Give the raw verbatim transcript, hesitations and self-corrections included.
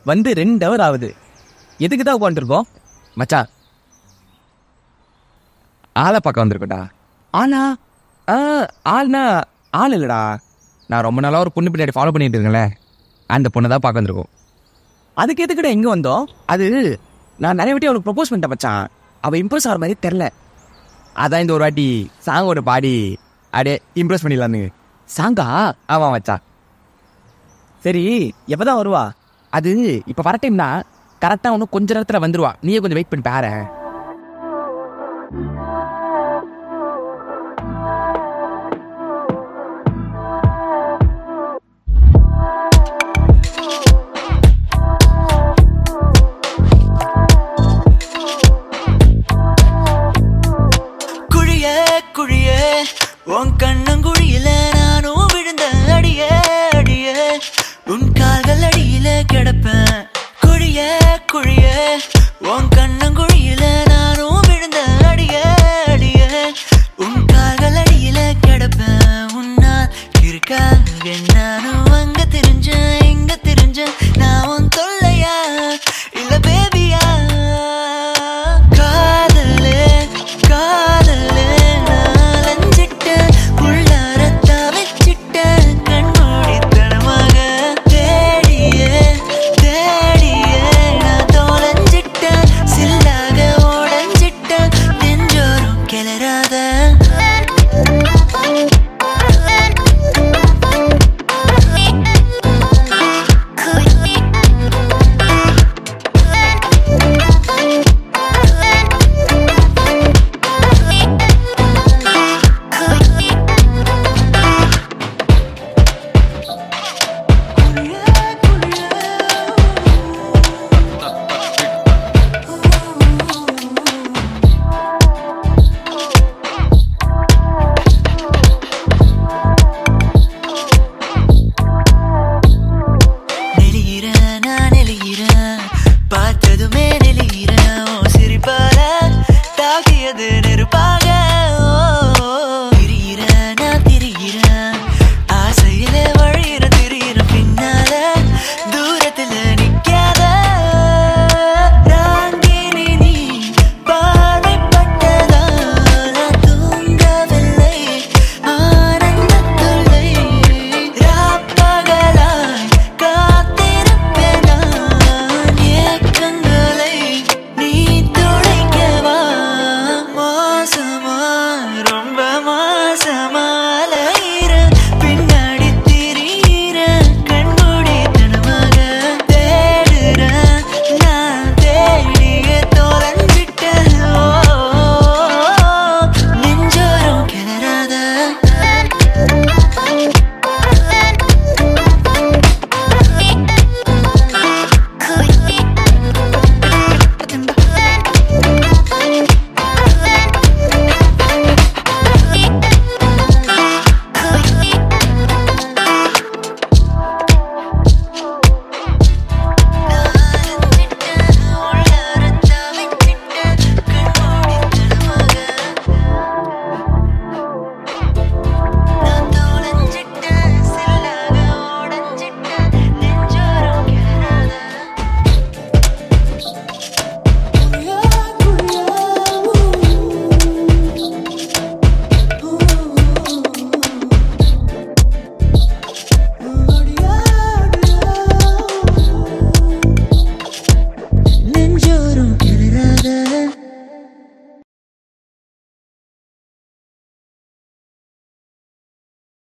வந்து ரெண்டு ஹவர் ஆகுது. எதுக்கு தான் உட்காந்துருக்கோம் மச்சான்? ஆளை பார்க்க வந்திருக்கோடா. ஆனா ஆ ஆள்னா ஆள் இல்லைடா. நான் ரொம்ப நாளாக ஒரு பொண்ணு பின்னாடி ஃபாலோ பண்ணிட்டு இருக்கேன்ல, அந்த பொண்ணை தான் பார்க்க வந்திருக்கோம். அதுக்கு எதுக்கிட்ட எங்கே வந்தோம்? அது நான் நிறைய வாட்டி அவளுக்கு ப்ரொப்போஸ் பண்ணிட்டேன் மச்சான். அவள் இம்ப்ரெஸ் ஆகிற மாதிரி தெரில. அதான் இந்த ஒரு வாட்டி சாங்கோட பாடி அப்படியே இம்ப்ரெஸ் பண்ணிடலான்னு. சாங்கா? ஆமாம் மச்சான். சரி, எப்போதான் வருவா? அது இப்போ வர டைம் தான். கரெக்டாக ஒன்றும் கொஞ்ச நேரத்தில் வந்துடுவா. நீயே கொஞ்சம் வெயிட் பண்ணி பாரு. உன் கண்ணங்குழியில நானும் விழுந்த அடியே அடியே, உன் கால்கள் அடியில கிடப்பேன். குழிய குழிய உன் கண்ணங்குழியில நான்